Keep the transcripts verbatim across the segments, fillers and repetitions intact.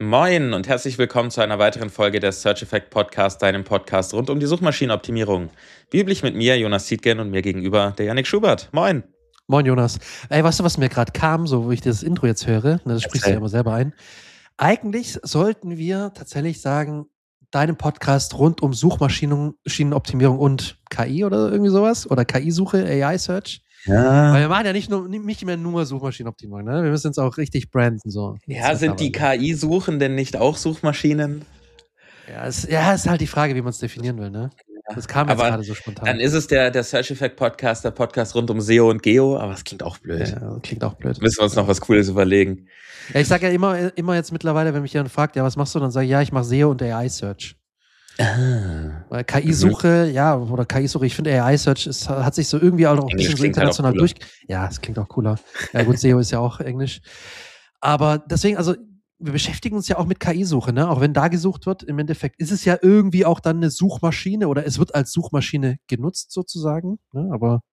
Moin und herzlich willkommen zu einer weiteren Folge des Search Effect Podcast, deinem Podcast rund um die Suchmaschinenoptimierung. Wie üblich mit mir, Jonas Zietgen, und mir gegenüber der Yannick Schubert. Moin. Moin, Jonas. Ey, weißt du, was mir gerade kam, so wo ich das Intro jetzt höre? Ne, das sprichst du ja immer selber ein. Eigentlich sollten wir tatsächlich sagen, deinem Podcast rund um Suchmaschinenoptimierung und K I oder irgendwie sowas. Oder K I-Suche, A I-Search. Ja. Weil wir machen ja nicht, nur, nicht mehr nur Suchmaschinenoptimierung, ne? Wir müssen uns auch richtig branden. So. Ja, sind die K I-Suchenden nicht auch Suchmaschinen? Ja, es ja, ist halt die Frage, wie man es definieren will, ne? Das kam jetzt gerade so spontan. Dann ist es der, der Search Effect Podcast, der Podcast rund um S E O und Geo, aber es klingt auch blöd. Ja, klingt auch blöd. Müssen wir uns noch was Cooles überlegen. Ja, ich sage ja immer, immer jetzt mittlerweile, wenn mich jemand fragt, ja, was machst du, dann sage ich, ja, ich mache S E O und A I-Search. Ah. Weil K I-Suche, mhm. ja, oder K I-Suche, ich finde A I-Search ist, hat sich so irgendwie auch noch ein bisschen so international halt durch. Ja, es klingt auch cooler. Ja, gut, S E O ist ja auch Englisch. Aber deswegen, also, wir beschäftigen uns ja auch mit K I-Suche, ne? Auch wenn da gesucht wird, im Endeffekt ist es ja irgendwie auch dann eine Suchmaschine oder es wird als Suchmaschine genutzt sozusagen, ne? Aber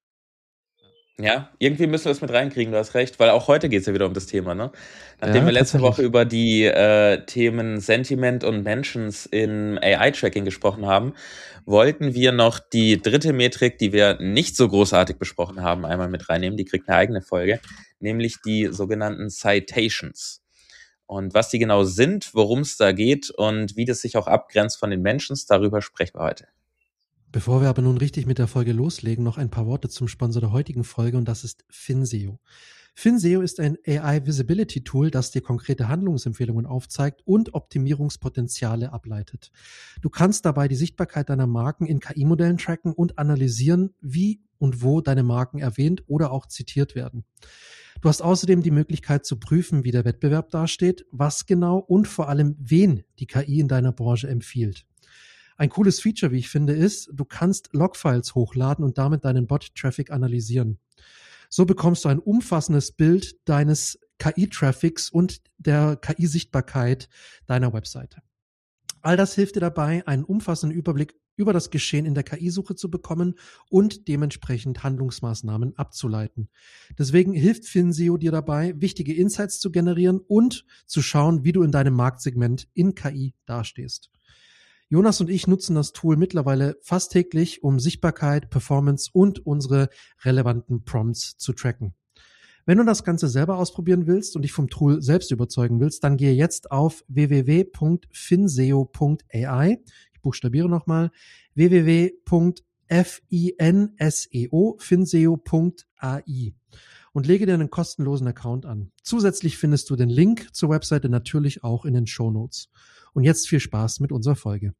ja, irgendwie müssen wir das mit reinkriegen, du hast recht, weil auch heute geht es ja wieder um das Thema, ne? Nachdem ja, wir letzte Woche über die äh, Themen Sentiment und Mentions in A I-Tracking gesprochen haben, wollten wir noch die dritte Metrik, die wir nicht so großartig besprochen haben, einmal mit reinnehmen. Die kriegt eine eigene Folge, nämlich die sogenannten Citations. Und was die genau sind, worum es da geht und wie das sich auch abgrenzt von den Mentions, darüber sprechen wir heute. Bevor wir aber nun richtig mit der Folge loslegen, noch ein paar Worte zum Sponsor der heutigen Folge, und das ist Finseo. Finseo ist ein A I-Visibility-Tool, das dir konkrete Handlungsempfehlungen aufzeigt und Optimierungspotenziale ableitet. Du kannst dabei die Sichtbarkeit deiner Marken in K I-Modellen tracken und analysieren, wie und wo deine Marken erwähnt oder auch zitiert werden. Du hast außerdem die Möglichkeit zu prüfen, wie der Wettbewerb dasteht, was genau und vor allem wen die K I in deiner Branche empfiehlt. Ein cooles Feature, wie ich finde, ist, du kannst Logfiles hochladen und damit deinen Bot-Traffic analysieren. So bekommst du ein umfassendes Bild deines K I-Traffics und der K I-Sichtbarkeit deiner Webseite. All das hilft dir dabei, einen umfassenden Überblick über das Geschehen in der K I-Suche zu bekommen und dementsprechend Handlungsmaßnahmen abzuleiten. Deswegen hilft Finseo dir dabei, wichtige Insights zu generieren und zu schauen, wie du in deinem Marktsegment in K I dastehst. Jonas und ich nutzen das Tool mittlerweile fast täglich, um Sichtbarkeit, Performance und unsere relevanten Prompts zu tracken. Wenn du das Ganze selber ausprobieren willst und dich vom Tool selbst überzeugen willst, dann gehe jetzt auf w w w punkt finseo punkt a i. Ich buchstabiere nochmal w w w punkt finseo, finseo punkt a i und lege dir einen kostenlosen Account an. Zusätzlich findest du den Link zur Webseite natürlich auch in den Shownotes. Und jetzt viel Spaß mit unserer Folge.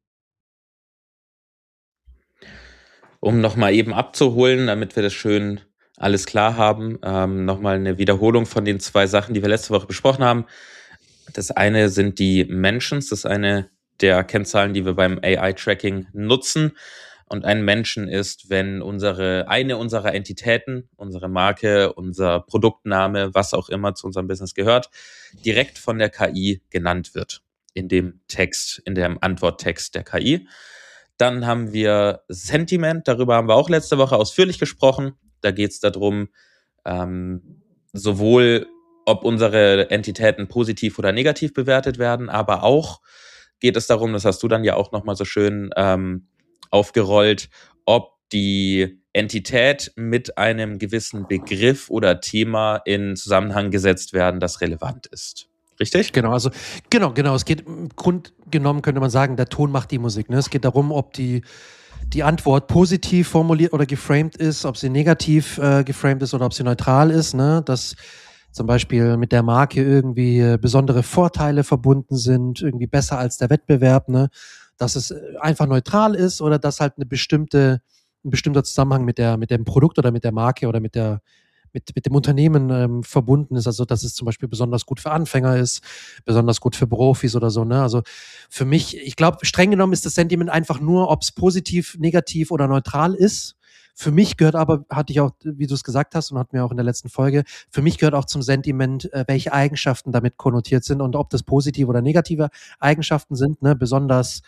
Um nochmal eben abzuholen, damit wir das schön alles klar haben, ähm, nochmal eine Wiederholung von den zwei Sachen, die wir letzte Woche besprochen haben. Das eine sind die Mentions, das ist eine der Kennzahlen, die wir beim A I-Tracking nutzen. Und ein Mention ist, wenn unsere eine unserer Entitäten, unsere Marke, unser Produktname, was auch immer zu unserem Business gehört, direkt von der K I genannt wird. In dem Text, in dem Antworttext der K I. Dann haben wir Sentiment, darüber haben wir auch letzte Woche ausführlich gesprochen. Da geht es darum, ähm, sowohl ob unsere Entitäten positiv oder negativ bewertet werden, aber auch geht es darum, das hast du dann ja auch nochmal so schön ähm, aufgerollt, ob die Entität mit einem gewissen Begriff oder Thema in Zusammenhang gesetzt werden, das relevant ist. Richtig? Genau, also genau, genau. Es geht im Grund genommen, könnte man sagen, der Ton macht die Musik. Ne? Es geht darum, ob die, die Antwort positiv formuliert oder geframed ist, ob sie negativ äh, geframed ist oder ob sie neutral ist. Ne? Dass zum Beispiel mit der Marke irgendwie äh, besondere Vorteile verbunden sind, irgendwie besser als der Wettbewerb. Ne? Dass es einfach neutral ist oder dass halt eine bestimmte, ein bestimmter Zusammenhang mit der, mit dem Produkt oder mit der Marke oder mit der mit, mit dem Unternehmen ähm, verbunden ist, also dass es zum Beispiel besonders gut für Anfänger ist, besonders gut für Profis oder so, ne? Also für mich, ich glaube, streng genommen ist das Sentiment einfach nur, ob es positiv, negativ oder neutral ist. Für mich gehört aber, hatte ich auch, wie du es gesagt hast und hatten wir auch in der letzten Folge, für mich gehört auch zum Sentiment, äh, welche Eigenschaften damit konnotiert sind und ob das positive oder negative Eigenschaften sind, ne? Besonders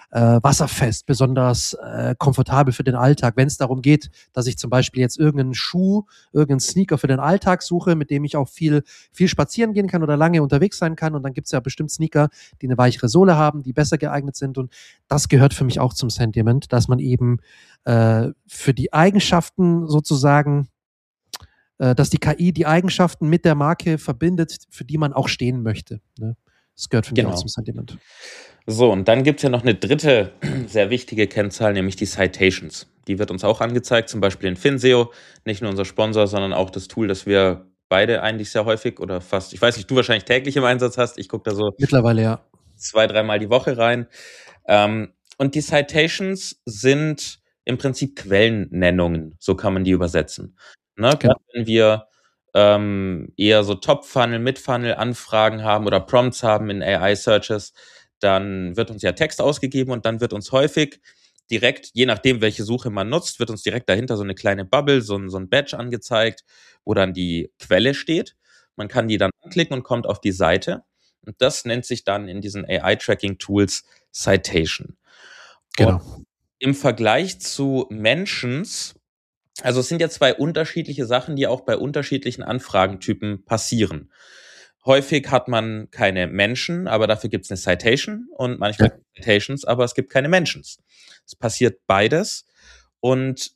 äh, wasserfest, besonders äh, komfortabel für den Alltag. Wenn es darum geht, dass ich zum Beispiel jetzt irgendeinen Schuh, irgendeinen Sneaker für den Alltag suche, mit dem ich auch viel, viel spazieren gehen kann oder lange unterwegs sein kann. Und dann gibt es ja bestimmt Sneaker, die eine weichere Sohle haben, die besser geeignet sind. Und das gehört für mich auch zum Sentiment, dass man eben äh, für die Eigenschaften sozusagen, äh, dass die K I die Eigenschaften mit der Marke verbindet, für die man auch stehen möchte. Ne? Das gehört für mich Genau. auch zum Sentiment. So, und dann gibt es ja noch eine dritte sehr wichtige Kennzahl, nämlich die Citations. Die wird uns auch angezeigt, zum Beispiel in Finseo, nicht nur unser Sponsor, sondern auch das Tool, das wir beide eigentlich sehr häufig oder fast, ich weiß nicht, du wahrscheinlich täglich im Einsatz hast, ich gucke da so mittlerweile ja zwei, dreimal die Woche rein. Ähm, und die Citations sind im Prinzip Quellennennungen, so kann man die übersetzen. Ne? Genau. Gerade wenn wir ähm, eher so Top-Funnel, Mid-Funnel-Anfragen haben oder Prompts haben in A I-Searches, dann wird uns ja Text ausgegeben und dann wird uns häufig direkt, je nachdem, welche Suche man nutzt, wird uns direkt dahinter so eine kleine Bubble, so ein, so ein Badge angezeigt, wo dann die Quelle steht. Man kann die dann anklicken und kommt auf die Seite. Und das nennt sich dann in diesen A I-Tracking-Tools Citation. Genau. Und im Vergleich zu Mentions, also es sind ja zwei unterschiedliche Sachen, die auch bei unterschiedlichen Anfragentypen passieren. Häufig hat man keine Menschen, aber dafür gibt es eine Citation und manchmal Ja. Citations, aber es gibt keine Mentions. Es passiert beides und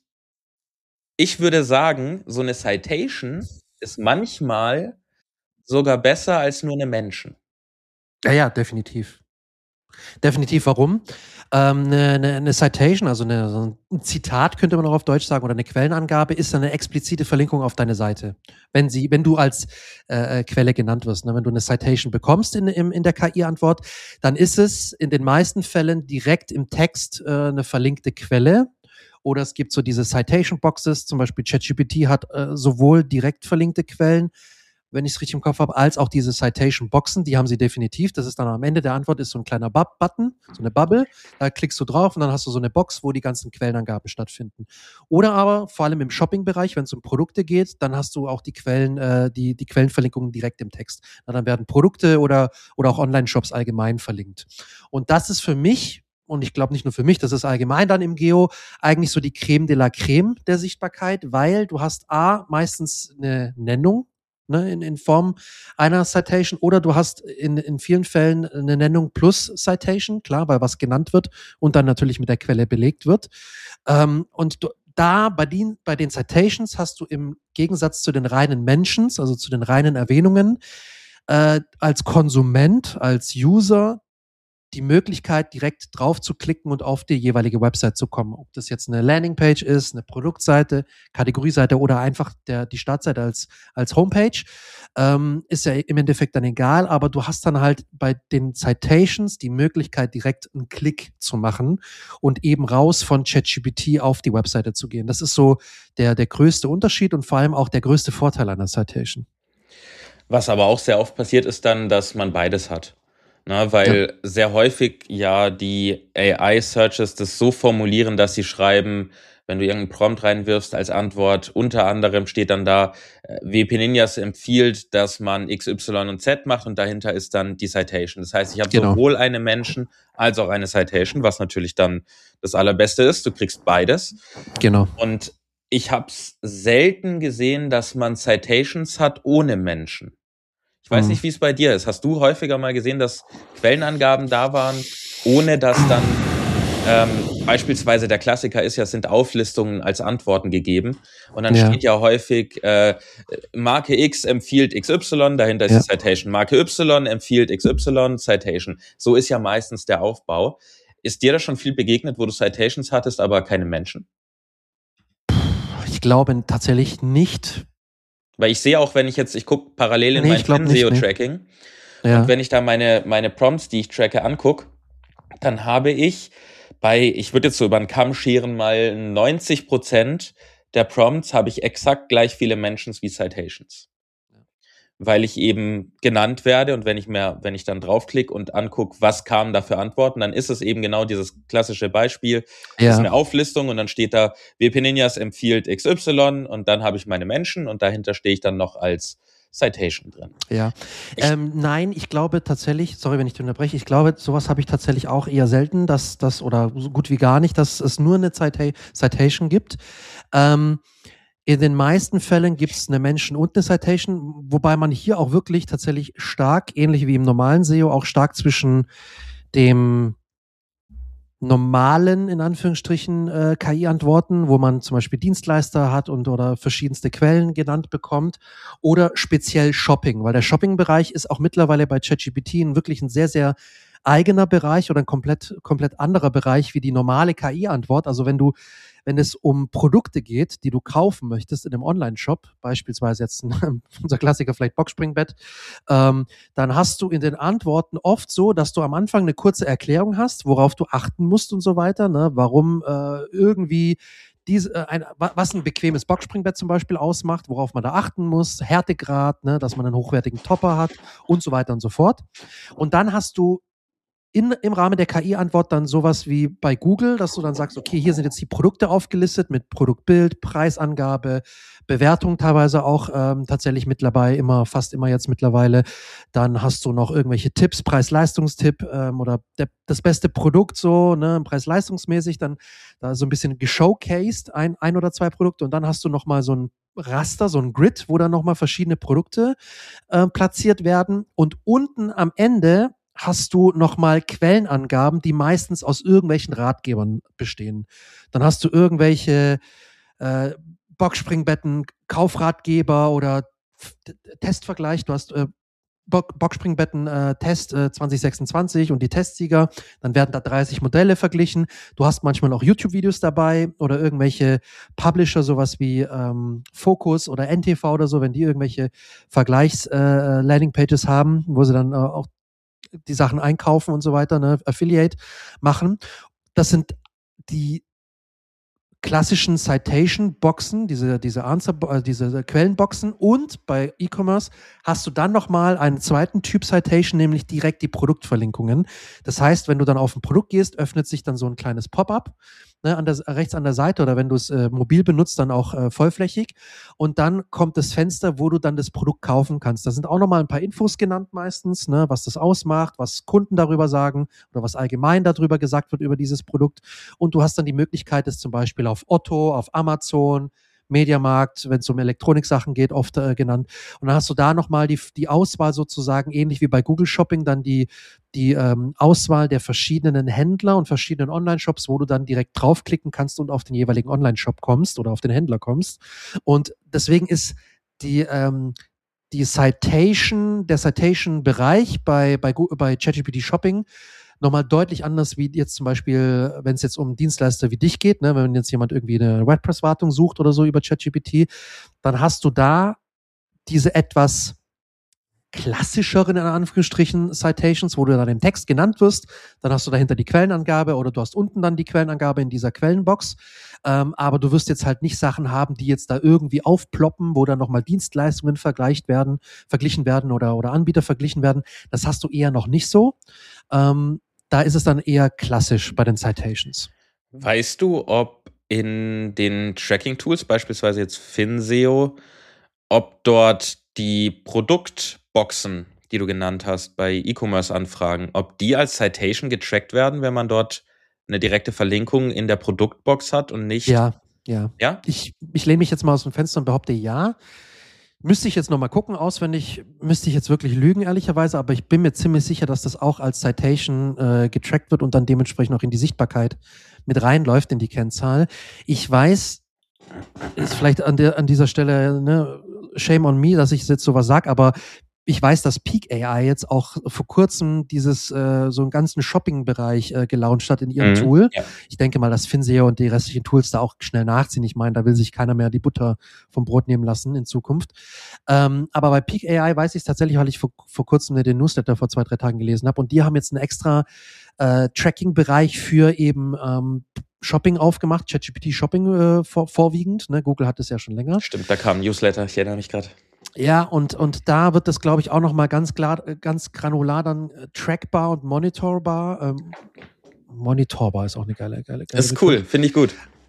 ich würde sagen, so eine Citation ist manchmal sogar besser als nur eine Mention. Ja, ja, definitiv. Definitiv, warum? Ähm, eine, eine, eine Citation, also eine, so ein Zitat könnte man auch auf Deutsch sagen, oder eine Quellenangabe, ist eine explizite Verlinkung auf deine Seite. Wenn sie, wenn du als äh, Quelle genannt wirst, ne? Wenn du eine Citation bekommst in, in, in der K I-Antwort, dann ist es in den meisten Fällen direkt im Text äh, eine verlinkte Quelle. Oder es gibt so diese Citation-Boxes, zum Beispiel ChatGPT hat äh, sowohl direkt verlinkte Quellen, wenn ich es richtig im Kopf habe, als auch diese Citation-Boxen, die haben sie definitiv. Das ist dann am Ende der Antwort ist so ein kleiner Bub Button, so eine Bubble. Da klickst du drauf und dann hast du so eine Box, wo die ganzen Quellenangaben stattfinden. Oder aber vor allem im Shopping-Bereich, wenn es um Produkte geht, dann hast du auch die Quellen, äh, die, die Quellenverlinkungen direkt im Text. Na, dann werden Produkte oder, oder auch Online-Shops allgemein verlinkt. Und das ist für mich, und ich glaube nicht nur für mich, das ist allgemein dann im Geo eigentlich so die Creme de la Creme der Sichtbarkeit, weil du hast A, meistens eine Nennung, ne, in, in Form einer Citation, oder du hast in, in vielen Fällen eine Nennung plus Citation, klar, weil was genannt wird und dann natürlich mit der Quelle belegt wird. Ähm, und du, da bei den, bei den Citations hast du im Gegensatz zu den reinen Mentions, also zu den reinen Erwähnungen, äh, als Konsument, als User die Möglichkeit, direkt drauf zu klicken und auf die jeweilige Website zu kommen. Ob das jetzt eine Landingpage ist, eine Produktseite, Kategorieseite oder einfach der, die Startseite als, als Homepage, ähm, ist ja im Endeffekt dann egal, aber du hast dann halt bei den Citations die Möglichkeit, direkt einen Klick zu machen und eben raus von ChatGPT auf die Webseite zu gehen. Das ist so der, der größte Unterschied und vor allem auch der größte Vorteil einer Citation. Was aber auch sehr oft passiert, ist dann, dass man beides hat. Na, weil ja. sehr häufig ja die A I-Searches das so formulieren, dass sie schreiben, wenn du irgendeinen Prompt reinwirfst als Antwort, unter anderem steht dann da, W P Ninjas empfiehlt, dass man X, Y und Z macht und dahinter ist dann die Citation. Das heißt, ich habe genau. sowohl eine Mention als auch eine Citation, was natürlich dann das Allerbeste ist. Du kriegst beides. Genau. Und ich habe es selten gesehen, dass man Citations hat ohne Mention. Ich weiß nicht, wie es bei dir ist. Hast du häufiger mal gesehen, dass Quellenangaben da waren, ohne dass dann ähm, beispielsweise der Klassiker ist ja, es sind Auflistungen als Antworten gegeben. Und dann ja. steht ja häufig, äh, Marke X empfiehlt X Y, dahinter ist ja. die Citation. Marke Y empfiehlt X Y, Citation. So ist ja meistens der Aufbau. Ist dir das schon viel begegnet, wo du Citations hattest, aber keine Menschen? Ich glaube tatsächlich nicht. Weil ich sehe auch, wenn ich jetzt, ich gucke parallel in nee, mein Finseo-Tracking nee. ja. und wenn ich da meine, meine Prompts, die ich tracke, angucke, dann habe ich bei, ich würde jetzt so über den Kamm scheren, mal neunzig Prozent der Prompts habe ich exakt gleich viele Mentions wie Citations. Ja. Weil ich eben genannt werde und wenn ich mehr, wenn ich dann draufklicke und angucke, was kamen da für Antworten, dann ist es eben genau dieses klassische Beispiel. Ja. Das ist eine Auflistung und dann steht da, W P Ninjas empfiehlt X Y und dann habe ich meine Menschen und dahinter stehe ich dann noch als Citation drin. Ja. Ähm, nein, ich glaube tatsächlich, sorry, wenn ich dich unterbreche, ich glaube, sowas habe ich tatsächlich auch eher selten, dass das oder so gut wie gar nicht, dass es nur eine Cita- Citation gibt. Ähm, in den meisten Fällen gibt es eine Mention und eine Citation, wobei man hier auch wirklich tatsächlich stark, ähnlich wie im normalen S E O, auch stark zwischen dem normalen, in Anführungsstrichen, äh, K I-Antworten, wo man zum Beispiel Dienstleister hat und oder verschiedenste Quellen genannt bekommt, oder speziell Shopping, weil der Shopping-Bereich ist auch mittlerweile bei ChatGPT ein wirklich ein sehr, sehr eigener Bereich oder ein komplett, komplett anderer Bereich wie die normale K I-Antwort. Also wenn du, wenn es um Produkte geht, die du kaufen möchtest in einem Online-Shop, beispielsweise jetzt ein, unser Klassiker vielleicht Boxspringbett, ähm, dann hast du in den Antworten oft so, dass du am Anfang eine kurze Erklärung hast, worauf du achten musst und so weiter, ne? Warum äh, irgendwie diese, äh, ein, was ein bequemes Boxspringbett zum Beispiel ausmacht, worauf man da achten muss, Härtegrad, ne? Dass man einen hochwertigen Topper hat und so weiter und so fort. Und dann hast du in, im Rahmen der K I-Antwort dann sowas wie bei Google, dass du dann sagst, okay, hier sind jetzt die Produkte aufgelistet mit Produktbild, Preisangabe, Bewertung teilweise auch ähm, tatsächlich mit dabei, immer, fast immer jetzt mittlerweile. Dann hast du noch irgendwelche Tipps, Preis-Leistungstipp ähm, oder der, das beste Produkt so, ne, preis-leistungsmäßig, dann da so ein bisschen geshowcased, ein, ein oder zwei Produkte und dann hast du nochmal so ein Raster, so ein Grid, wo dann nochmal verschiedene Produkte äh, platziert werden und unten am Ende hast du nochmal Quellenangaben, die meistens aus irgendwelchen Ratgebern bestehen. Dann hast du irgendwelche äh, Boxspringbetten, Kaufratgeber oder Testvergleich. Du hast äh, Boxspringbetten äh, Test äh, zwanzig sechsundzwanzig und die Testsieger. Dann werden da dreißig Modelle verglichen. Du hast manchmal auch YouTube-Videos dabei oder irgendwelche Publisher, sowas wie ähm, Focus oder N T V oder so, wenn die irgendwelche Vergleichs-Landing-Pages äh, haben, wo sie dann äh, auch die Sachen einkaufen und so weiter, ne, Affiliate machen. Das sind die klassischen Citation-Boxen, diese, diese, Answer, äh, diese Quellenboxen und bei E-Commerce hast du dann nochmal einen zweiten Typ Citation, nämlich direkt die Produktverlinkungen. Das heißt, wenn du dann auf ein Produkt gehst, öffnet sich dann so ein kleines Pop-up, ne, an der, rechts an der Seite oder wenn du es äh, mobil benutzt, dann auch äh, vollflächig und dann kommt das Fenster, wo du dann das Produkt kaufen kannst. Da sind auch nochmal ein paar Infos genannt meistens, ne, was das ausmacht, was Kunden darüber sagen oder was allgemein darüber gesagt wird über dieses Produkt und du hast dann die Möglichkeit, es zum Beispiel auf Otto, auf Amazon, Mediamarkt, wenn es um Elektroniksachen geht, oft äh, genannt. Und dann hast du da nochmal die, die Auswahl sozusagen, ähnlich wie bei Google Shopping, dann die, die ähm, Auswahl der verschiedenen Händler und verschiedenen Online-Shops, wo du dann direkt draufklicken kannst und auf den jeweiligen Online-Shop kommst oder auf den Händler kommst. Und deswegen ist die, ähm, die Citation, der Citation-Bereich bei, bei, bei ChatGPT Shopping nochmal deutlich anders, wie jetzt zum Beispiel, wenn es jetzt um Dienstleister wie dich geht, ne, wenn jetzt jemand irgendwie eine WordPress-Wartung sucht oder so über ChatGPT, dann hast du da diese etwas klassischeren, in Anführungsstrichen, Citations, wo du dann im Text genannt wirst, dann hast du dahinter die Quellenangabe oder du hast unten dann die Quellenangabe in dieser Quellenbox, ähm, aber du wirst jetzt halt nicht Sachen haben, die jetzt da irgendwie aufploppen, wo dann nochmal Dienstleistungen vergleicht werden, verglichen werden oder, oder Anbieter verglichen werden. Das hast du eher noch nicht so. Ähm, da ist es dann eher klassisch bei den Citations. Weißt du, ob in den Tracking-Tools, beispielsweise jetzt Finseo, ob dort die Produktboxen, die du genannt hast bei E-Commerce-Anfragen, ob die als Citation getrackt werden, wenn man dort eine direkte Verlinkung in der Produktbox hat und nicht... Ja, ja. Ja? Ich, ich lehne mich jetzt mal aus dem Fenster und behaupte ja. Müsste ich jetzt nochmal gucken, auswendig müsste ich jetzt wirklich lügen, ehrlicherweise, aber ich bin mir ziemlich sicher, dass das auch als Citation äh, getrackt wird und dann dementsprechend auch in die Sichtbarkeit mit reinläuft, in die Kennzahl. Ich weiß, ist vielleicht an, der, an dieser Stelle, ne, shame on me, dass ich jetzt sowas sage, aber ich weiß, dass Peak A I jetzt auch vor kurzem dieses äh, so einen ganzen Shopping-Bereich äh, gelauncht hat in ihrem Mhm, Tool. ja. Ich denke mal, dass Finseo und die restlichen Tools da auch schnell nachziehen. Ich meine, da will sich keiner mehr die Butter vom Brot nehmen lassen in Zukunft. Ähm, aber bei Peak A I weiß ich es tatsächlich, weil ich vor, vor kurzem den Newsletter vor zwei, drei Tagen gelesen habe. Und die haben jetzt einen extra äh, Tracking-Bereich für eben ähm, Shopping aufgemacht, ChatGPT Shopping äh, vor, vorwiegend. Ne? Google hat es ja schon länger. Stimmt, da kam ein Newsletter, ich erinnere mich gerade. Ja, und, und da wird das, glaube ich, auch nochmal ganz klar, ganz granular dann äh, trackbar und monitorbar. Ähm, monitorbar ist auch eine geile, geile, geile Das ist cool, finde ich gut.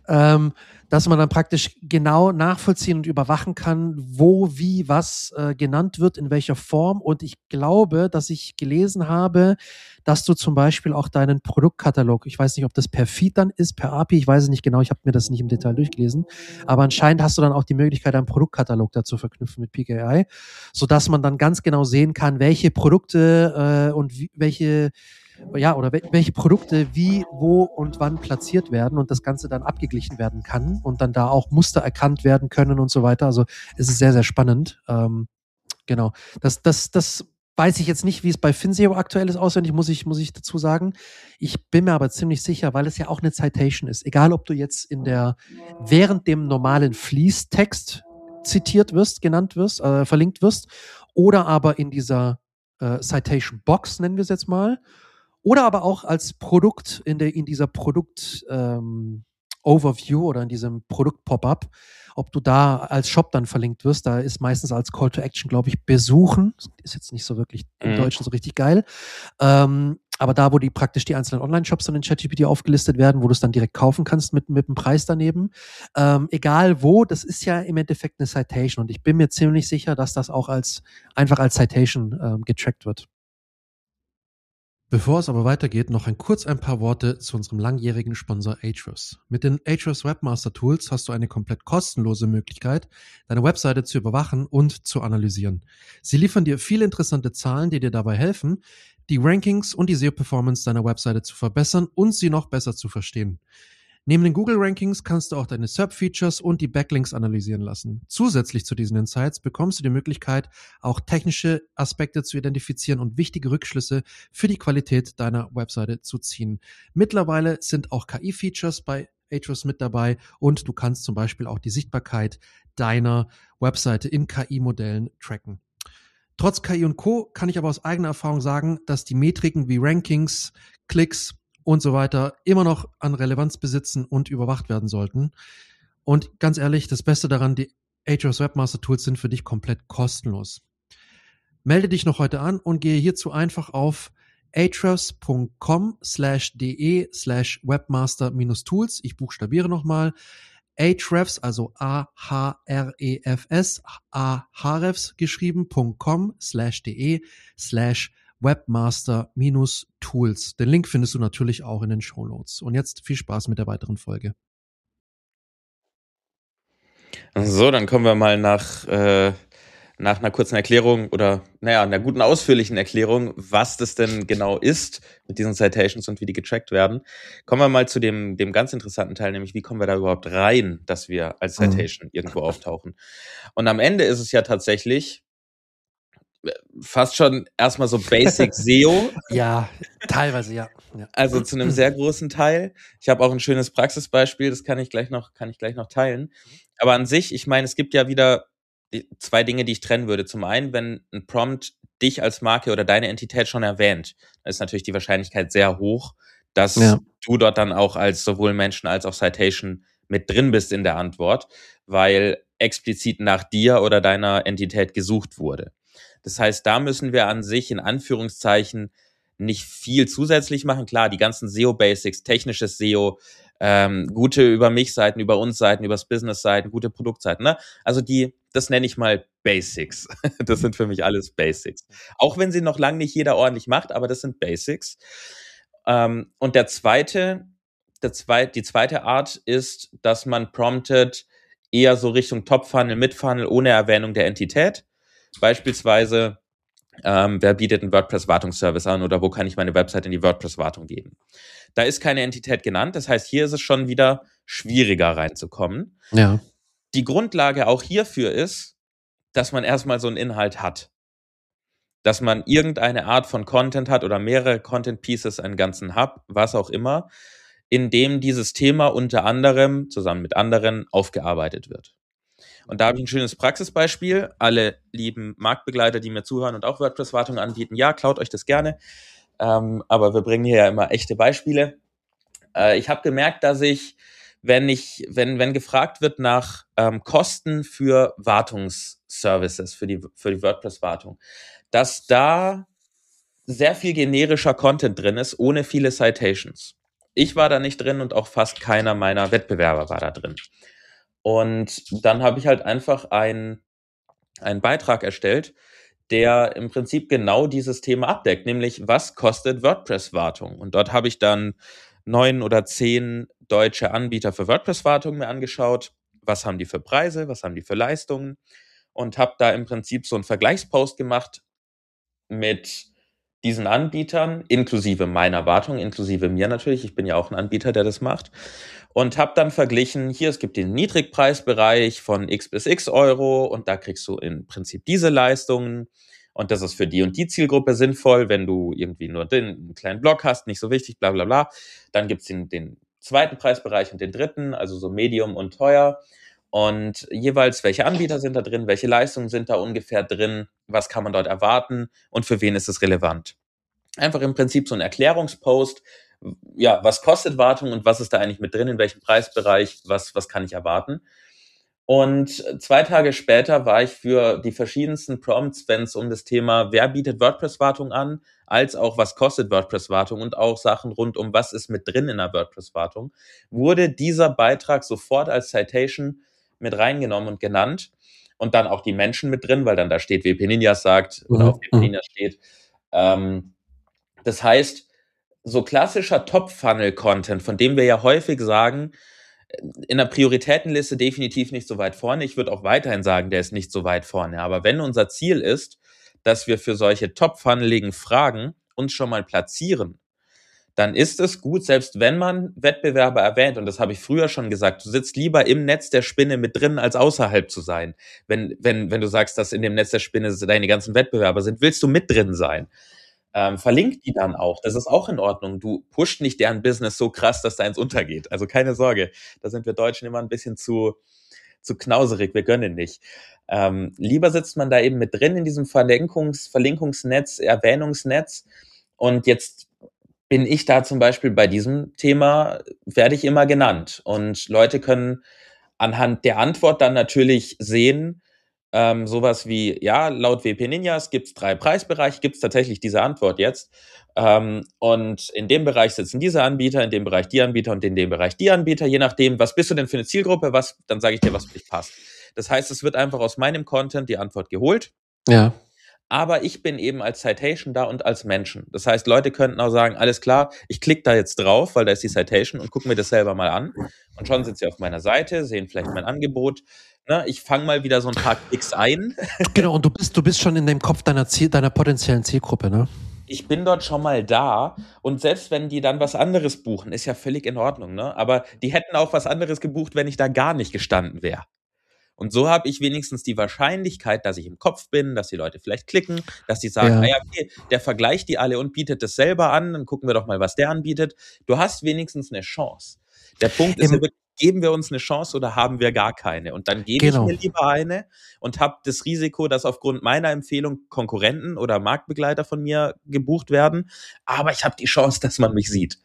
ähm, dass man dann praktisch genau nachvollziehen und überwachen kann, wo, wie, was äh, genannt wird, in welcher Form. Und ich glaube, dass ich gelesen habe, dass du zum Beispiel auch deinen Produktkatalog, ich weiß nicht, ob das per Feed dann ist, per A P I, ich weiß es nicht genau, ich habe mir das nicht im Detail durchgelesen, aber anscheinend hast du dann auch die Möglichkeit, einen Produktkatalog dazu verknüpfen mit Peak A I, sodass man dann ganz genau sehen kann, welche Produkte äh, und wie, welche ja, oder welche Produkte wie, wo und wann platziert werden und das Ganze dann abgeglichen werden kann und dann da auch Muster erkannt werden können und so weiter. Also es ist sehr, sehr spannend. Ähm, genau. Das, das, das weiß ich jetzt nicht, wie es bei Finseo aktuell ist, auswendig, muss ich, muss ich dazu sagen. Ich bin mir aber ziemlich sicher, weil es ja auch eine Citation ist. Egal, ob du jetzt in der, während dem normalen Fließtext zitiert wirst, genannt wirst, äh, verlinkt wirst, oder aber in dieser äh, Citation Box, nennen wir es jetzt mal, oder aber auch als Produkt in, der, in dieser Produkt-Overview ähm, oder in diesem Produkt-Pop-up, ob du da als Shop dann verlinkt wirst. Da ist meistens als Call to Action, glaube ich, besuchen. Das ist jetzt nicht so wirklich im Mhm. Deutschen so richtig geil. Ähm, aber da, wo die praktisch die einzelnen Online-Shops dann in ChatGPT aufgelistet werden, wo du es dann direkt kaufen kannst mit, mit dem Preis daneben. Ähm, egal wo, das ist ja im Endeffekt eine Citation. Und ich bin mir ziemlich sicher, dass das auch als einfach als Citation ähm, getrackt wird. Bevor es aber weitergeht, noch ein kurz ein paar Worte zu unserem langjährigen Sponsor Ahrefs. Mit den Ahrefs Webmaster Tools hast du eine komplett kostenlose Möglichkeit, deine Webseite zu überwachen und zu analysieren. Sie liefern dir viele interessante Zahlen, die dir dabei helfen, die Rankings und die S E O-Performance deiner Webseite zu verbessern und sie noch besser zu verstehen. Neben den Google-Rankings kannst du auch deine S E R P-Features und die Backlinks analysieren lassen. Zusätzlich zu diesen Insights bekommst du die Möglichkeit, auch technische Aspekte zu identifizieren und wichtige Rückschlüsse für die Qualität deiner Webseite zu ziehen. Mittlerweile sind auch K I-Features bei Ahrefs mit dabei und du kannst zum Beispiel auch die Sichtbarkeit deiner Webseite in K I-Modellen tracken. Trotz K I und Co. kann ich aber aus eigener Erfahrung sagen, dass die Metriken wie Rankings, Klicks und so weiter immer noch an Relevanz besitzen und überwacht werden sollten. Und ganz ehrlich, das Beste daran, die Ahrefs Webmaster Tools sind für dich komplett kostenlos. Melde dich noch heute an und gehe hierzu einfach auf ahrefs.com slash de slash webmaster minus tools. Ich buchstabiere nochmal. Ahrefs, also A-H-R-E-F-S, A-Hrefs geschrieben, .com slash de slash Webmaster-Tools. Den Link findest du natürlich auch in den Shownotes. Und jetzt viel Spaß mit der weiteren Folge. So, dann kommen wir mal nach, äh, nach einer kurzen Erklärung oder, naja, einer guten ausführlichen Erklärung, was das denn genau ist mit diesen Citations und wie die getrackt werden. Kommen wir mal zu dem, dem ganz interessanten Teil, nämlich wie kommen wir da überhaupt rein, dass wir als Citation mhm. irgendwo auftauchen. Und am Ende ist es ja tatsächlich fast schon erstmal so Basic S E O. Ja, teilweise, ja. ja. Also zu einem sehr großen Teil. Ich habe auch ein schönes Praxisbeispiel, das kann ich gleich noch, kann ich gleich noch teilen. Aber an sich, ich meine, es gibt ja wieder zwei Dinge, die ich trennen würde. Zum einen, wenn ein Prompt dich als Marke oder deine Entität schon erwähnt, dann ist natürlich die Wahrscheinlichkeit sehr hoch, dass ja. du dort dann auch als sowohl Menschen als auch Citation mit drin bist in der Antwort, weil explizit nach dir oder deiner Entität gesucht wurde. Das heißt, da müssen wir an sich in Anführungszeichen nicht viel zusätzlich machen. Klar, die ganzen S E O-Basics, technisches S E O, ähm, gute über mich Seiten, über uns Seiten, übers Business Seiten, gute Produktseiten. Ne? Also die, das nenne ich mal Basics. Das sind für mich alles Basics. Auch wenn sie noch lange nicht jeder ordentlich macht, aber das sind Basics. Ähm, und der zweite, der zweite, die zweite Art ist, dass man promptet eher so Richtung Top-Funnel, Mid-Funnel ohne Erwähnung der Entität. Beispielsweise, ähm, wer bietet einen WordPress-Wartungsservice an oder wo kann ich meine Website in die WordPress-Wartung geben? Da ist keine Entität genannt, das heißt, hier ist es schon wieder schwieriger reinzukommen. Ja. Die Grundlage auch hierfür ist, dass man erstmal so einen Inhalt hat. Dass man irgendeine Art von Content hat oder mehrere Content-Pieces, einen ganzen Hub, was auch immer, in dem dieses Thema unter anderem zusammen mit anderen aufgearbeitet wird. Und da habe ich ein schönes Praxisbeispiel. Alle lieben Marktbegleiter, die mir zuhören und auch WordPress-Wartung anbieten, ja, klaut euch das gerne. Ähm, aber wir bringen hier ja immer echte Beispiele. Äh, ich habe gemerkt, dass ich, wenn ich, wenn, wenn gefragt wird nach ähm, Kosten für Wartungsservices, für die, für die WordPress-Wartung, dass da sehr viel generischer Content drin ist, ohne viele Citations. ich war da nicht drin und auch fast keiner meiner Wettbewerber war da drin. Und dann habe ich halt einfach ein einen Beitrag erstellt, der im Prinzip genau dieses Thema abdeckt, nämlich was kostet WordPress-Wartung? Und dort habe ich dann neun oder zehn deutsche Anbieter für WordPress-Wartung mir angeschaut. Was haben die für Preise? Was haben die für Leistungen? Und habe da im Prinzip so einen Vergleichspost gemacht mit diesen Anbietern, inklusive meiner Wartung, inklusive mir natürlich. Ich bin ja auch ein Anbieter, der das macht. Und habe dann verglichen, hier, es gibt den Niedrigpreisbereich von X bis X Euro und da kriegst du im Prinzip diese Leistungen und das ist für die und die Zielgruppe sinnvoll, wenn du irgendwie nur den einen kleinen Blog hast, nicht so wichtig, bla bla bla. Dann gibt's den, den zweiten Preisbereich und den dritten, also so Medium und teuer. Und jeweils, welche Anbieter sind da drin, welche Leistungen sind da ungefähr drin, was kann man dort erwarten und für wen ist es relevant. Einfach im Prinzip so ein Erklärungspost, ja, was kostet Wartung und was ist da eigentlich mit drin, in welchem Preisbereich, was, was kann ich erwarten. Und zwei Tage später war ich für die verschiedensten Prompts, wenn es um das Thema, wer bietet WordPress-Wartung an, als auch was kostet WordPress-Wartung und auch Sachen rund um, was ist mit drin in der WordPress-Wartung, wurde dieser Beitrag sofort als Citation mit reingenommen und genannt und dann auch die Menschen mit drin, weil dann da steht, W P Ninja sagt oder Mhm. auf W P Ninja steht. Ähm, das heißt, so klassischer Top-Funnel-Content, von dem wir ja häufig sagen, in der Prioritätenliste definitiv nicht so weit vorne. Ich würde auch weiterhin sagen, der ist nicht so weit vorne. Aber wenn unser Ziel ist, dass wir für solche top-funneligen Fragen uns schon mal platzieren, dann ist es gut, selbst wenn man Wettbewerber erwähnt, und das habe ich früher schon gesagt, du sitzt lieber im Netz der Spinne mit drin, als außerhalb zu sein. Wenn, wenn, wenn du sagst, dass in dem Netz der Spinne deine ganzen Wettbewerber sind, willst du mit drin sein. Ähm, verlink die dann auch. Das ist auch in Ordnung. Du pusht nicht deren Business so krass, dass deins untergeht. Also keine Sorge. Da sind wir Deutschen immer ein bisschen zu, zu knauserig. Wir gönnen nicht. Ähm, lieber sitzt man da eben mit drin in diesem Verlinkungs, Verlinkungsnetz, Erwähnungsnetz. Und jetzt bin ich da zum Beispiel bei diesem Thema, werde ich immer genannt. Und Leute können anhand der Antwort dann natürlich sehen, Ähm, sowas wie, ja, laut W P Ninjas gibt es drei Preisbereiche, gibt es tatsächlich diese Antwort jetzt. Ähm, und in dem Bereich sitzen diese Anbieter, in dem Bereich die Anbieter und in dem Bereich die Anbieter, je nachdem, was bist du denn für eine Zielgruppe, was, dann sage ich dir, was für dich passt. Das heißt, es wird einfach aus meinem Content die Antwort geholt. Ja. Aber ich bin eben als Citation da und als Menschen. Das heißt, Leute könnten auch sagen, alles klar, ich klicke da jetzt drauf, weil da ist die Citation und gucke mir das selber mal an. Und schon sind sie auf meiner Seite, sehen vielleicht mein Angebot. Ne, ich fange mal wieder so ein paar Klicks ein. Genau, und du bist, du bist schon in dem Kopf deiner Ziel, deiner potenziellen Zielgruppe, ne? Ich bin dort schon mal da und selbst wenn die dann was anderes buchen, ist ja völlig in Ordnung, ne? Aber die hätten auch was anderes gebucht, wenn ich da gar nicht gestanden wäre. Und so habe ich wenigstens die Wahrscheinlichkeit, dass ich im Kopf bin, dass die Leute vielleicht klicken, dass die sagen, Ja. ah ja, okay, der vergleicht die alle und bietet das selber an, dann gucken wir doch mal, was der anbietet. Du hast wenigstens eine Chance. Der Punkt ist Im- ja wirklich, geben wir uns eine Chance oder haben wir gar keine? Und dann gebe Genau. ich mir lieber eine und habe das Risiko, dass aufgrund meiner Empfehlung Konkurrenten oder Marktbegleiter von mir gebucht werden. Aber ich habe die Chance, dass man mich sieht.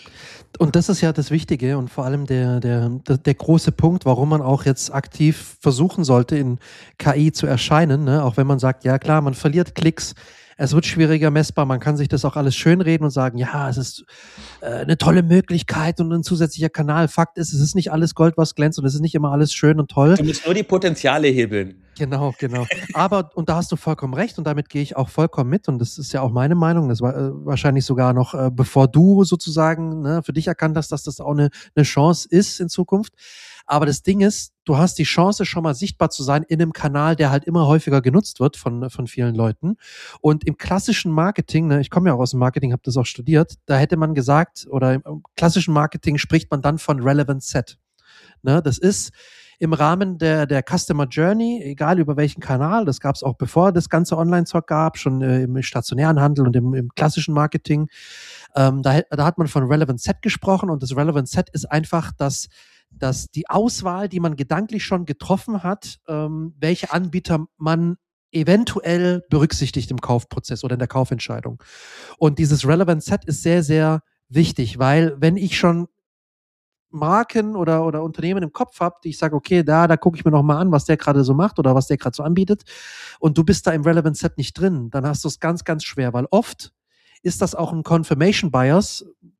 Und das ist ja das Wichtige und vor allem der, der, der, der große Punkt, warum man auch jetzt aktiv versuchen sollte, in K I zu erscheinen, ne? Auch wenn man sagt, ja klar, man verliert Klicks, es wird schwieriger messbar, man kann sich das auch alles schönreden und sagen, ja, es ist äh, eine tolle Möglichkeit und ein zusätzlicher Kanal. Fakt ist, es ist nicht alles Gold, was glänzt und es ist nicht immer alles schön und toll. Du musst nur die Potenziale hebeln. Genau, genau. Aber, und da hast du vollkommen recht und damit gehe ich auch vollkommen mit und das ist ja auch meine Meinung, das war äh, wahrscheinlich sogar noch, äh, bevor du sozusagen ne, für dich erkannt hast, dass das auch eine, eine Chance ist in Zukunft. Aber das Ding ist, du hast die Chance, schon mal sichtbar zu sein in einem Kanal, der halt immer häufiger genutzt wird von, von vielen Leuten. Und im klassischen Marketing, ne, ich komme ja auch aus dem Marketing, habe das auch studiert, da hätte man gesagt, oder im klassischen Marketing spricht man dann von Relevant Set. Ne, das ist im Rahmen der, der Customer Journey, egal über welchen Kanal, das gab es auch bevor das ganze Online-Zeug gab, schon äh, im stationären Handel und im, im klassischen Marketing. Ähm, da, da hat man von Relevant Set gesprochen und das Relevant Set ist einfach das, dass die Auswahl, die man gedanklich schon getroffen hat, ähm, welche Anbieter man eventuell berücksichtigt im Kaufprozess oder in der Kaufentscheidung. Und dieses Relevant Set ist sehr, sehr wichtig, weil wenn ich schon Marken oder, oder Unternehmen im Kopf habe, die ich sage, okay, da, da gucke ich mir noch mal an, was der gerade so macht oder was der gerade so anbietet und du bist da im Relevant Set nicht drin, dann hast du es ganz, ganz schwer, weil oft ist das auch ein Confirmation Bias,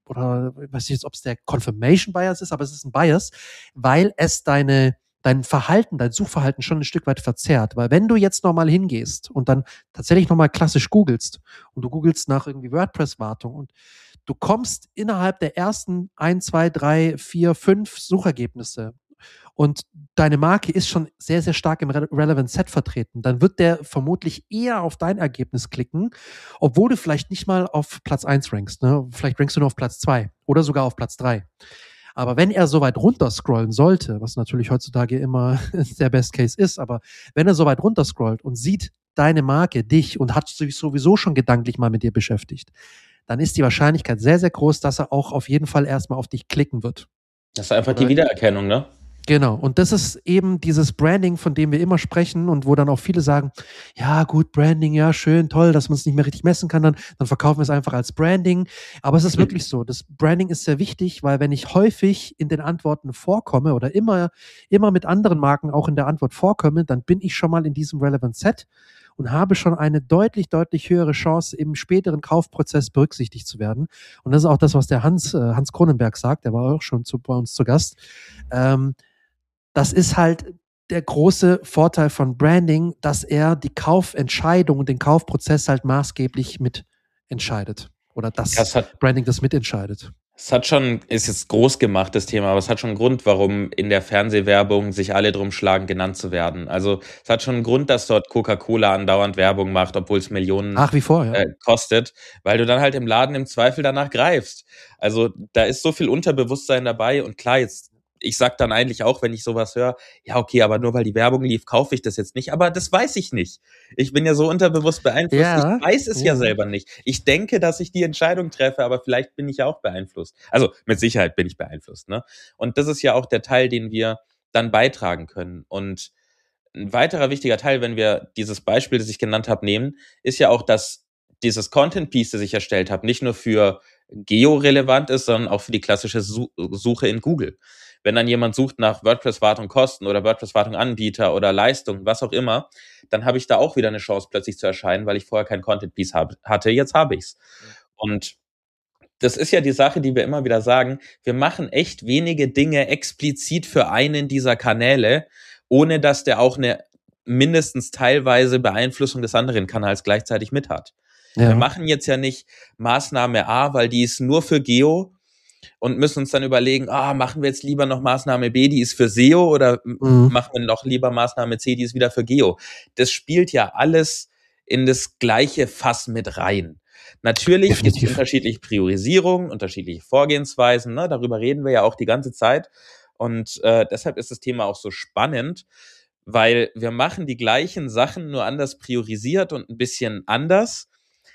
oder ich weiß nicht, ob es der Confirmation Bias ist, aber es ist ein Bias, weil es deine dein Verhalten, dein Suchverhalten schon ein Stück weit verzerrt. Weil wenn du jetzt nochmal hingehst und dann tatsächlich nochmal klassisch googelst und du googelst nach irgendwie WordPress-Wartung und du kommst innerhalb der ersten ein, zwei, drei, vier, fünf Suchergebnisse und deine Marke ist schon sehr, sehr stark im Re- Relevant Set vertreten, dann wird der vermutlich eher auf dein Ergebnis klicken, obwohl du vielleicht nicht mal auf Platz eins rankst. Ne? Vielleicht rankst du nur auf Platz zwei oder sogar auf Platz drei. Aber wenn er so weit runterscrollen sollte, was natürlich heutzutage immer der Best Case ist, aber wenn er so weit runterscrollt und sieht deine Marke, dich und hat sich sowieso schon gedanklich mal mit dir beschäftigt, dann ist die Wahrscheinlichkeit sehr, sehr groß, dass er auch auf jeden Fall erstmal auf dich klicken wird. Das ist einfach Oder? Die Wiedererkennung, ne? Genau, und das ist eben dieses Branding, von dem wir immer sprechen und wo dann auch viele sagen, ja gut, Branding, ja schön, toll, dass man es nicht mehr richtig messen kann, dann, dann verkaufen wir es einfach als Branding. Aber es ist wirklich so, das Branding ist sehr wichtig, weil wenn ich häufig in den Antworten vorkomme oder immer, immer mit anderen Marken auch in der Antwort vorkomme, dann bin ich schon mal in diesem Relevant Set und habe schon eine deutlich, deutlich höhere Chance, im späteren Kaufprozess berücksichtigt zu werden. Und das ist auch das, was der Hans, äh, Hans Kronenberg sagt, der war auch schon zu, bei uns zu Gast. Ähm, Das ist halt der große Vorteil von Branding, dass er die Kaufentscheidung und den Kaufprozess halt maßgeblich mitentscheidet. Oder dass Das hat, Branding das mitentscheidet. es hat schon, ist jetzt groß gemacht, das Thema, aber es hat schon einen Grund, warum in der Fernsehwerbung sich alle drum schlagen, genannt zu werden. Also es hat schon einen Grund, dass dort Coca-Cola andauernd Werbung macht, obwohl es Millionen Nach wie vor, ja. äh, kostet, weil du dann halt im Laden im Zweifel danach greifst. Also da ist so viel Unterbewusstsein dabei und klar, jetzt ich sag dann eigentlich auch, wenn ich sowas höre, ja okay, aber nur weil die Werbung lief, kaufe ich das jetzt nicht. Aber das weiß ich nicht. Ich bin ja so unterbewusst beeinflusst. Ja. Ich weiß es ja. Ja. selber nicht. Ich denke, dass ich die Entscheidung treffe, aber vielleicht bin ich ja auch beeinflusst. Also mit Sicherheit bin ich beeinflusst. Ne? Und das ist ja auch der Teil, den wir dann beitragen können. Und ein weiterer wichtiger Teil, wenn wir dieses Beispiel, das ich genannt habe, nehmen, ist ja auch, dass dieses Content-Piece, das ich erstellt habe, nicht nur für geo-relevant ist, sondern auch für die klassische Suche in Google. Wenn dann jemand sucht nach WordPress-Wartung Kosten oder WordPress-Wartung Anbieter oder Leistung, was auch immer, dann habe ich da auch wieder eine Chance, plötzlich zu erscheinen, weil ich vorher kein Content-Piece hab, hatte. Jetzt habe ich's. Und das ist ja die Sache, die wir immer wieder sagen. Wir machen echt wenige Dinge explizit für einen dieser Kanäle, ohne dass der auch eine mindestens teilweise Beeinflussung des anderen Kanals gleichzeitig mit hat. Ja. Wir machen jetzt ja nicht Maßnahme A, weil die ist nur für Geo, und müssen uns dann überlegen, ah, machen wir jetzt lieber noch Maßnahme B, die ist für S E O, oder mhm. machen wir noch lieber Maßnahme C, die ist wieder für Geo. Das spielt ja alles in das gleiche Fass mit rein. Natürlich gibt es unterschiedliche Priorisierungen, unterschiedliche Vorgehensweisen, ne? Darüber reden wir ja auch die ganze Zeit. Und äh, deshalb ist das Thema auch so spannend, weil wir machen die gleichen Sachen, nur anders priorisiert und ein bisschen anders.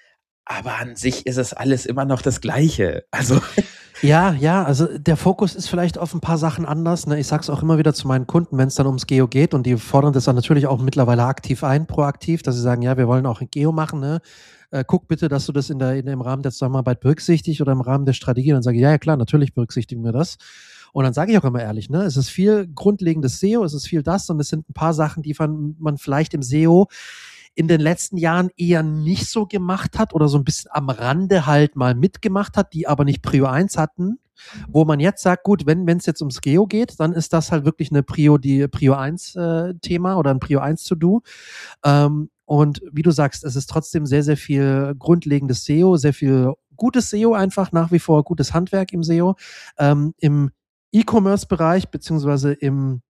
Aber an sich ist es alles immer noch das Gleiche. Also ja, ja, also der Fokus ist vielleicht auf ein paar Sachen anders. Ne? Ich sage es auch immer wieder zu meinen Kunden, wenn es dann ums Geo geht, und die fordern das dann natürlich auch mittlerweile aktiv ein, proaktiv, dass sie sagen, ja, wir wollen auch Geo machen. Ne? Äh, guck bitte, dass du das in der, in, im Rahmen der Zusammenarbeit berücksichtigst oder im Rahmen der Strategie. Und dann sage ich, ja, ja klar, natürlich berücksichtigen wir das. Und dann sage ich auch immer ehrlich, ne, es ist viel grundlegendes S E O, es ist viel das, und es sind ein paar Sachen, die man, man vielleicht im S E O in den letzten Jahren eher nicht so gemacht hat oder so ein bisschen am Rande halt mal mitgemacht hat, die aber nicht Prio eins hatten, wo man jetzt sagt, gut, wenn es jetzt ums Geo geht, dann ist das halt wirklich eine Prio, die Prio eins äh, Thema oder ein Prio eins To-Do. Ähm, und wie du sagst, es ist trotzdem sehr, sehr viel grundlegendes S E O, sehr viel gutes S E O einfach, nach wie vor gutes Handwerk im S E O. Ähm, im E-Commerce-Bereich beziehungsweise im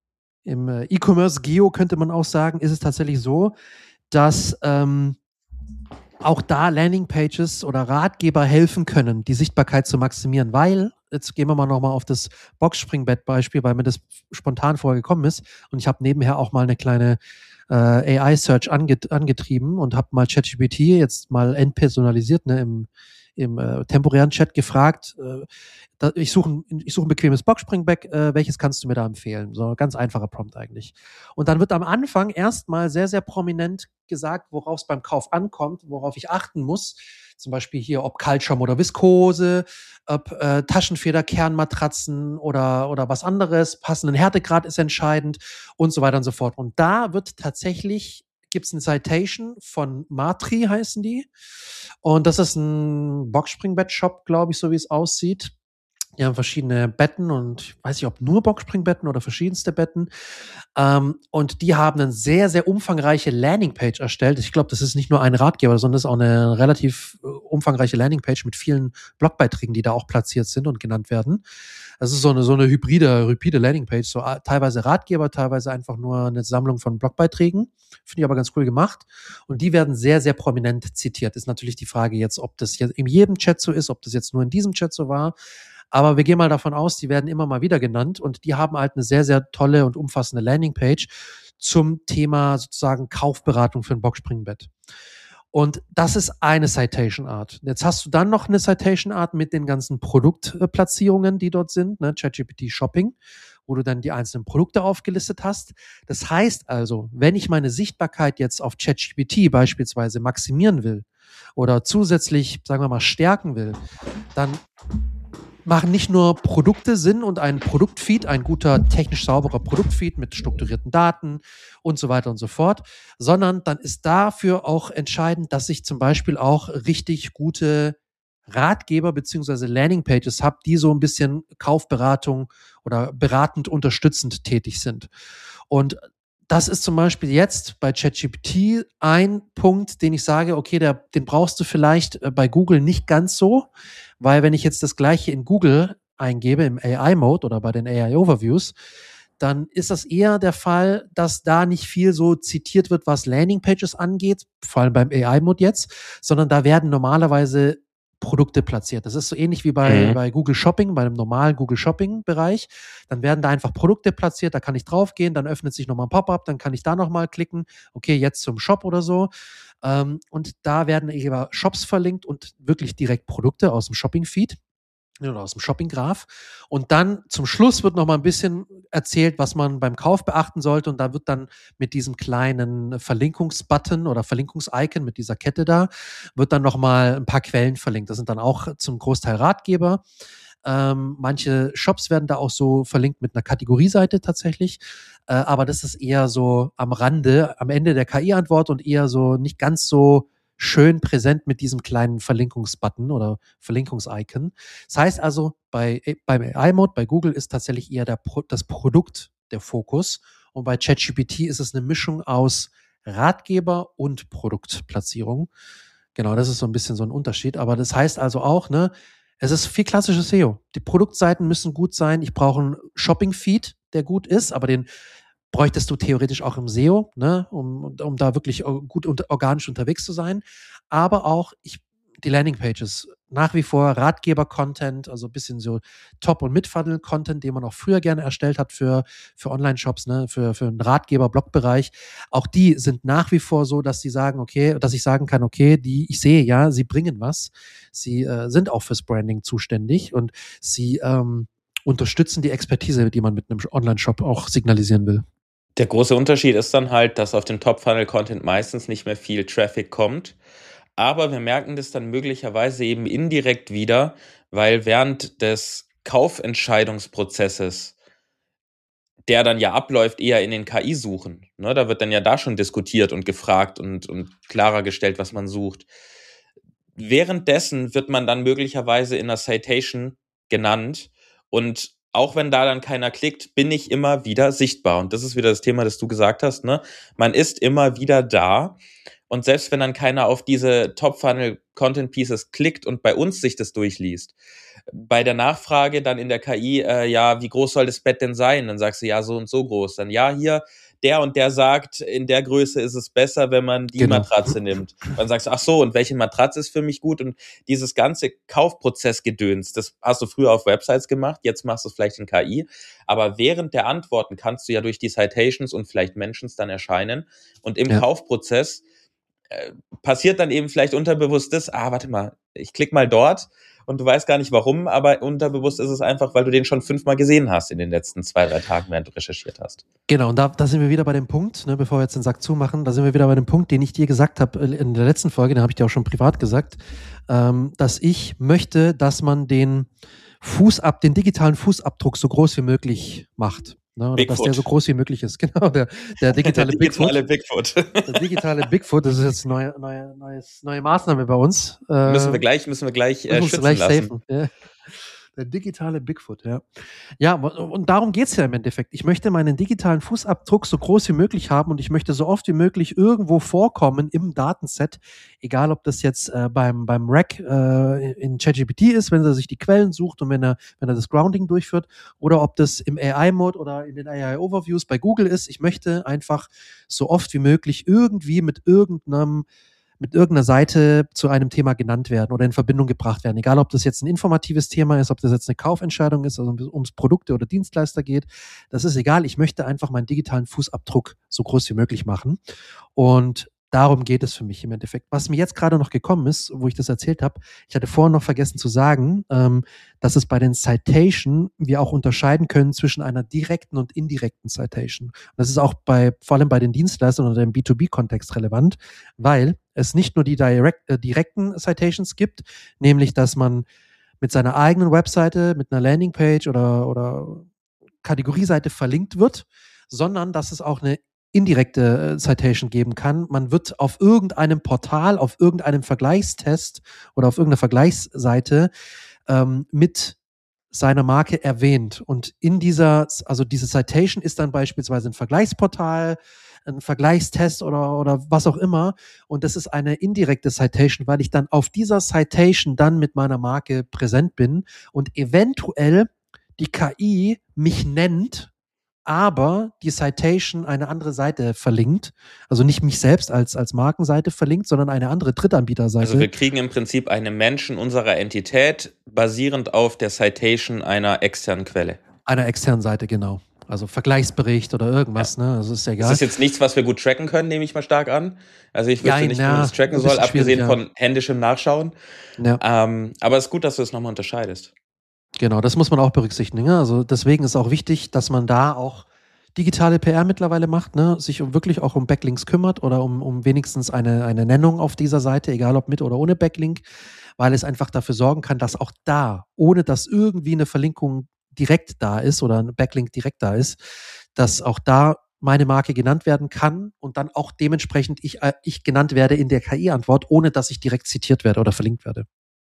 Im äh, E-Commerce-Geo könnte man auch sagen, ist es tatsächlich so, dass ähm, auch da Landingpages oder Ratgeber helfen können, die Sichtbarkeit zu maximieren, weil, jetzt gehen wir mal nochmal auf das Boxspringbett-Beispiel, weil mir das spontan vorher gekommen ist, und ich habe nebenher auch mal eine kleine äh, A I-Search anget- angetrieben und habe mal ChatGPT jetzt mal entpersonalisiert, ne, im im äh, temporären Chat gefragt, äh, da, ich suche ich such ein bequemes Boxspringbett, äh, welches kannst du mir da empfehlen? So ganz einfacher Prompt eigentlich. Und dann wird am Anfang erstmal sehr, sehr prominent gesagt, worauf es beim Kauf ankommt, worauf ich achten muss. Zum Beispiel hier, ob Kaltschaum oder Viskose, ob äh, Taschenfeder, Kernmatratzen oder, oder was anderes, passenden Härtegrad ist entscheidend und so weiter und so fort. Und da wird tatsächlich gibt es eine Citation von Matri, heißen die. Und das ist ein Boxspringbett-Shop, glaube ich, so wie es aussieht. Die haben verschiedene Betten und ich weiß nicht, ob nur Boxspringbetten oder verschiedenste Betten. Ähm, und die haben eine sehr, sehr umfangreiche Landingpage erstellt. Ich glaube, das ist nicht nur ein Ratgeber, sondern das ist auch eine relativ äh, umfangreiche Landingpage mit vielen Blogbeiträgen, die da auch platziert sind und genannt werden. Das ist so eine, so eine hybride, hybride Landingpage, so äh, teilweise Ratgeber, teilweise einfach nur eine Sammlung von Blogbeiträgen. Finde ich aber ganz cool gemacht. Und die werden sehr, sehr prominent zitiert. Ist natürlich die Frage jetzt, ob das jetzt in jedem Chat so ist, ob das jetzt nur in diesem Chat so war. Aber wir gehen mal davon aus, die werden immer mal wieder genannt und die haben halt eine sehr, sehr tolle und umfassende Landingpage zum Thema sozusagen Kaufberatung für ein Boxspringbett. Und das ist eine Citation Art. Jetzt hast du dann noch eine Citation Art mit den ganzen Produktplatzierungen, die dort sind, ne, ChatGPT Shopping, wo du dann die einzelnen Produkte aufgelistet hast. Das heißt also, wenn ich meine Sichtbarkeit jetzt auf ChatGPT beispielsweise maximieren will oder zusätzlich, sagen wir mal, stärken will, dann machen nicht nur Produkte Sinn und ein Produktfeed, ein guter, technisch sauberer Produktfeed mit strukturierten Daten und so weiter und so fort, sondern dann ist dafür auch entscheidend, dass ich zum Beispiel auch richtig gute Ratgeber beziehungsweise Landingpages habe, die so ein bisschen Kaufberatung oder beratend unterstützend tätig sind. Und das ist zum Beispiel jetzt bei ChatGPT ein Punkt, den ich sage, okay, der, den brauchst du vielleicht bei Google nicht ganz so, weil wenn ich jetzt das Gleiche in Google eingebe, im A I-Mode oder bei den A I-Overviews, dann ist das eher der Fall, dass da nicht viel so zitiert wird, was Landingpages angeht, vor allem beim A I-Mode jetzt, sondern da werden normalerweise Produkte platziert. Das ist so ähnlich wie bei, mhm. bei Google Shopping, bei einem normalen Google Shopping-Bereich. Dann werden da einfach Produkte platziert, da kann ich draufgehen, dann öffnet sich nochmal ein Pop-up, dann kann ich da nochmal klicken, okay, jetzt zum Shop oder so. Ähm, und da werden eben Shops verlinkt und wirklich direkt Produkte aus dem Shopping-Feed oder aus dem Shopping-Graph. Und dann zum Schluss wird noch mal ein bisschen erzählt, was man beim Kauf beachten sollte. Und da wird dann mit diesem kleinen Verlinkungsbutton oder Verlinkungsicon mit dieser Kette da, wird dann noch mal ein paar Quellen verlinkt. Das sind dann auch zum Großteil Ratgeber. Ähm, manche Shops werden da auch so verlinkt mit einer Kategorieseite tatsächlich. Äh, aber das ist eher so am Rande, am Ende der K I-Antwort und eher so nicht ganz so schön präsent mit diesem kleinen Verlinkungsbutton oder Verlinkungsicon. Das heißt also, bei, beim A I-Mode, bei Google ist tatsächlich eher der Pro, das Produkt der Fokus und bei ChatGPT ist es eine Mischung aus Ratgeber und Produktplatzierung. Genau, das ist so ein bisschen so ein Unterschied. Aber das heißt also auch, ne, es ist viel klassisches S E O. Die Produktseiten müssen gut sein. Ich brauche einen Shopping-Feed, der gut ist, aber den bräuchtest du theoretisch auch im S E O, ne, um, um da wirklich gut und organisch unterwegs zu sein. Aber auch ich, die Landingpages, nach wie vor Ratgeber-Content, also ein bisschen so Top- und Mid-Funnel-Content, den man auch früher gerne erstellt hat für, für Online-Shops, ne, für, für einen Ratgeber-Blog-Bereich. Auch die sind nach wie vor so, dass sie sagen, okay, dass ich sagen kann, okay, die, ich sehe ja, sie bringen was. Sie äh, sind auch fürs Branding zuständig und sie ähm, unterstützen die Expertise, die man mit einem Online-Shop auch signalisieren will. Der große Unterschied ist dann halt, dass auf den Top-Funnel-Content meistens nicht mehr viel Traffic kommt. Aber wir merken das dann möglicherweise eben indirekt wieder, weil während des Kaufentscheidungsprozesses, der dann ja abläuft, eher in den K I-Suchen, ne, da wird dann ja da schon diskutiert und gefragt und, und klarer gestellt, was man sucht. Währenddessen wird man dann möglicherweise in einer Citation genannt und auch wenn da dann keiner klickt, bin ich immer wieder sichtbar. Und das ist wieder das Thema, das du gesagt hast, ne? Man ist immer wieder da. Und selbst wenn dann keiner auf diese Top-Funnel-Content-Pieces klickt und bei uns sich das durchliest, bei der Nachfrage dann in der K I, äh, ja, wie groß soll das Bett denn sein? Dann sagst du, ja, so und so groß. Dann, ja, hier, der und der sagt, in der Größe ist es besser, wenn man die genau. Matratze nimmt. Dann sagst du, ach so, und welche Matratze ist für mich gut? Und dieses ganze Kaufprozessgedöns, das hast du früher auf Websites gemacht, jetzt machst du es vielleicht in K I. Aber während der Antworten kannst du ja durch die Citations und vielleicht Mentions dann erscheinen. Und im ja. Kaufprozess äh, passiert dann eben vielleicht unterbewusst das, ah, warte mal, ich klicke mal dort und du weißt gar nicht warum, aber unterbewusst ist es einfach, weil du den schon fünfmal gesehen hast in den letzten zwei, drei Tagen, während du recherchiert hast. Genau, und da, da sind wir wieder bei dem Punkt, ne, bevor wir jetzt den Sack zumachen, da sind wir wieder bei dem Punkt, den ich dir gesagt habe in der letzten Folge, den habe ich dir auch schon privat gesagt, ähm, dass ich möchte, dass man den Fußab, den digitalen Fußabdruck so groß wie möglich macht. Ne, oder dass der so groß wie möglich ist. Genau, der, der digitale, der digitale Bigfoot. Bigfoot. Der digitale Bigfoot, das ist jetzt eine neue, neue, neues, neue Maßnahme bei uns. Äh, müssen wir gleich, müssen wir gleich äh, schützen gleich lassen. Safen. Ja. Der digitale Bigfoot, ja. Ja, und darum geht's ja im Endeffekt. Ich möchte meinen digitalen Fußabdruck so groß wie möglich haben und ich möchte so oft wie möglich irgendwo vorkommen im Datenset, egal ob das jetzt äh, beim, beim Rack äh, in ChatGPT ist, wenn er sich die Quellen sucht und wenn er, wenn er das Grounding durchführt, oder ob das im A I-Mode oder in den A I-Overviews bei Google ist. Ich möchte einfach so oft wie möglich irgendwie mit irgendeinem mit irgendeiner Seite zu einem Thema genannt werden oder in Verbindung gebracht werden. Egal, ob das jetzt ein informatives Thema ist, ob das jetzt eine Kaufentscheidung ist, also ums Produkte oder Dienstleister geht. Das ist egal. Ich möchte einfach meinen digitalen Fußabdruck so groß wie möglich machen. Und darum geht es für mich im Endeffekt. Was mir jetzt gerade noch gekommen ist, wo ich das erzählt habe, ich hatte vorhin noch vergessen zu sagen, ähm, dass es bei den Citation wir auch unterscheiden können zwischen einer direkten und indirekten Citation. Und das ist auch bei, vor allem bei den Dienstleistern oder im B zwei B-Kontext relevant, weil es nicht nur die direct, äh, direkten Citations gibt, nämlich dass man mit seiner eigenen Webseite, mit einer Landingpage oder, oder Kategorieseite verlinkt wird, sondern dass es auch eine indirekte äh, Citation geben kann. Man wird auf irgendeinem Portal, auf irgendeinem Vergleichstest oder auf irgendeiner Vergleichsseite ähm, mit seiner Marke erwähnt. Und in dieser, also diese Citation ist dann beispielsweise ein Vergleichsportal, ein Vergleichstest oder, oder was auch immer. Und das ist eine indirekte Citation, weil ich dann auf dieser Citation dann mit meiner Marke präsent bin und eventuell die K I mich nennt, aber die Citation eine andere Seite verlinkt. Also nicht mich selbst als, als Markenseite verlinkt, sondern eine andere Drittanbieterseite. Also wir kriegen im Prinzip einen Menschen unserer Entität basierend auf der Citation einer externen Quelle. Einer externen Seite, genau. Also Vergleichsbericht oder irgendwas, ja. Ne? Also ist ja egal. Das ist jetzt nichts, was wir gut tracken können, nehme ich mal stark an. Also ich wüsste ja, nicht, ja, wie man das tracken soll, abgesehen ja. von händischem Nachschauen. Ja. Ähm, aber es ist gut, dass du es nochmal unterscheidest. Genau, das muss man auch berücksichtigen. Ne? Also deswegen ist auch wichtig, dass man da auch digitale P R mittlerweile macht, ne? Sich um wirklich auch um Backlinks kümmert oder um, um wenigstens eine, eine Nennung auf dieser Seite, egal ob mit oder ohne Backlink, weil es einfach dafür sorgen kann, dass auch da, ohne dass irgendwie eine Verlinkung direkt da ist oder ein Backlink direkt da ist, dass auch da meine Marke genannt werden kann und dann auch dementsprechend ich, ich genannt werde in der K I-Antwort, ohne dass ich direkt zitiert werde oder verlinkt werde.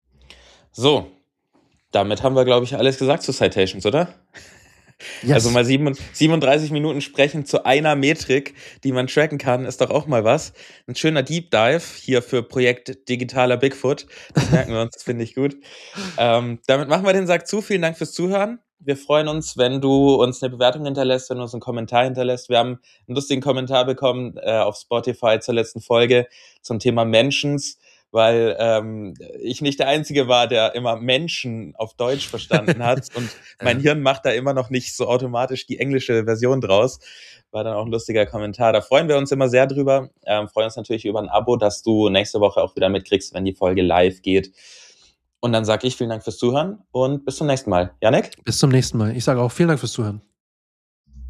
So, damit haben wir, glaube ich, alles gesagt zu Citations, oder? Yes. Also mal siebenunddreißig Minuten sprechen zu einer Metrik, die man tracken kann, ist doch auch mal was. Ein schöner Deep Dive hier für Projekt Digitaler Bigfoot. Das merken wir uns, das finde ich gut. Ähm, damit machen wir den Sack zu. Vielen Dank fürs Zuhören. Wir freuen uns, wenn du uns eine Bewertung hinterlässt, wenn du uns einen Kommentar hinterlässt. Wir haben einen lustigen Kommentar bekommen äh, auf Spotify zur letzten Folge zum Thema Mentions, weil ähm, ich nicht der Einzige war, der immer Menschen auf Deutsch verstanden hat und mein Hirn macht da immer noch nicht so automatisch die englische Version draus. War dann auch ein lustiger Kommentar. Da freuen wir uns immer sehr drüber. Ähm, freuen uns natürlich über ein Abo, dass du nächste Woche auch wieder mitkriegst, wenn die Folge live geht. Und dann sage ich vielen Dank fürs Zuhören und bis zum nächsten Mal. Jannik? Bis zum nächsten Mal. Ich sage auch vielen Dank fürs Zuhören.